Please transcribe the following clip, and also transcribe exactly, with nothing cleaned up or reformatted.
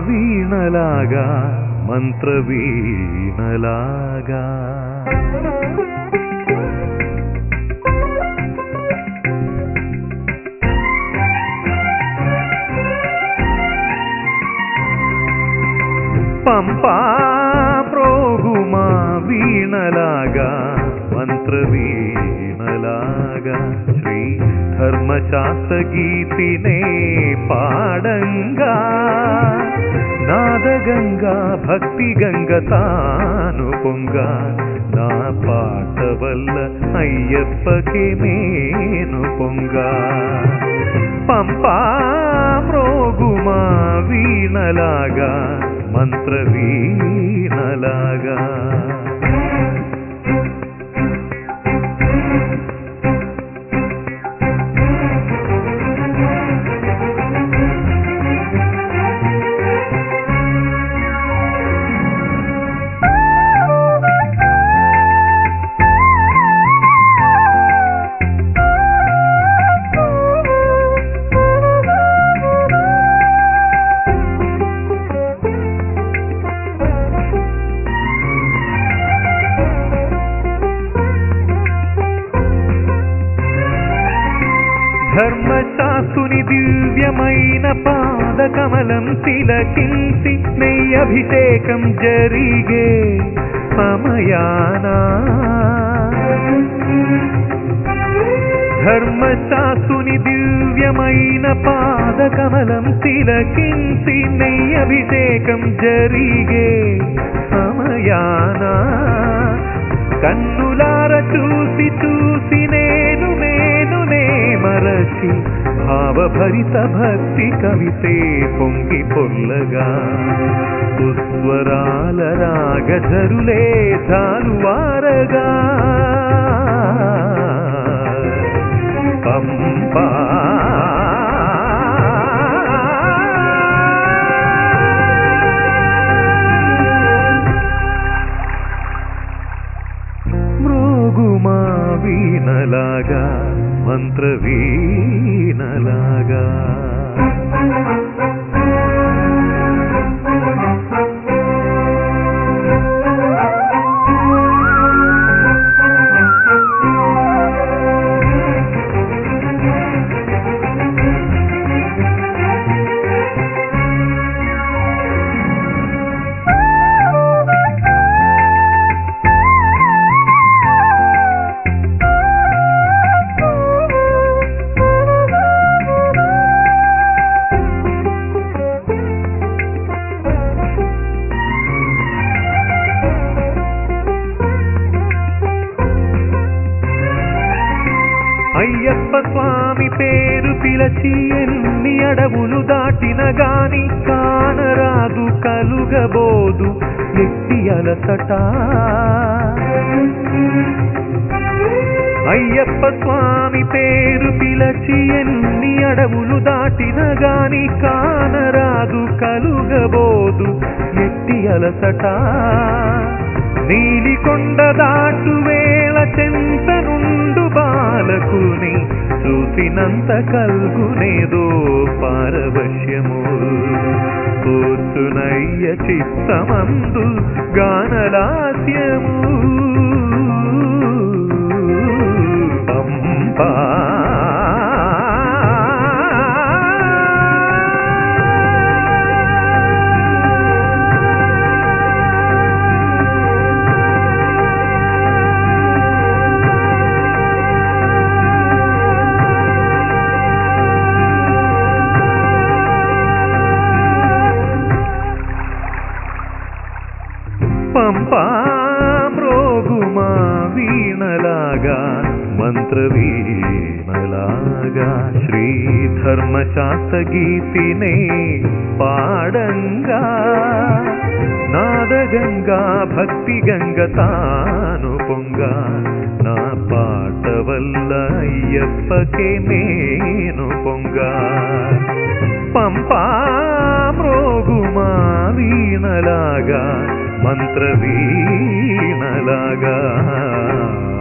వీణలాగా మంత్ర వీణలాగా పంపా ప్రోగుమా వీణలాగా మంత్ర వీణలాగా శ్రీ ధర్మశాస్త్ర గీతినే పాడంగా నాదగంగా భక్తి గంగ తాను పొంగ నా పాట వల్ల అయ్యప్పకే మేను పొంగ పంపా ప్రోగుమా వీణలాగా మంత్ర వీణలాగా ధర్మశాస్త్రుని దివ్యమైన పాదకమలం తిలకించి నెయ్యభిషేకం జరిగే సమయాన ధర్మశాస్త్రుని దివ్యమైన పాదకమలం తిలకించి నెయ్యభిషేకం జరిగే సమయాన కన్నులార చూసి చూసి నేను మేనునే మరచి భావభరిత భక్తి కవితే పొంగి పొల్లగా సుస్వరాల రాగధరులే జాలువారగా పంపా మృగుమా వీణలాగా మంత్ర వీణలాగా అయ్యప్ప స్వామి పేరు పిలచి ఎన్ని అడవులు దాటిన గాని కానరాదు కలుగబోదు ఎట్టి అలసట అయ్యప్ప స్వామి పేరు పిలచి ఎన్ని అడవులు దాటిన గాని కానరాదు కలుగబోదు ఎట్టి అలసట నీలికొండ దాటు వేళ చెంత నుండు బాలకుని చూసినంత కల్గునేదో పారవశ్యము కూర్చునయ్య చిత్తమందు గానలాస్యము పంపా పంపా మ్రోగుమా వీణలాగా మంత్ర వీణలాగా శ్రీ ధర్మశాస్త్ర గీతినే పాడంగా నాదగంగా భక్తి గంగ తాను పొంగ నా పాట వల్ల అయ్యప్పకే నేను పొంగ పంపా మ్రోగుమా వీణలాగా మంత్ర వీణలాగా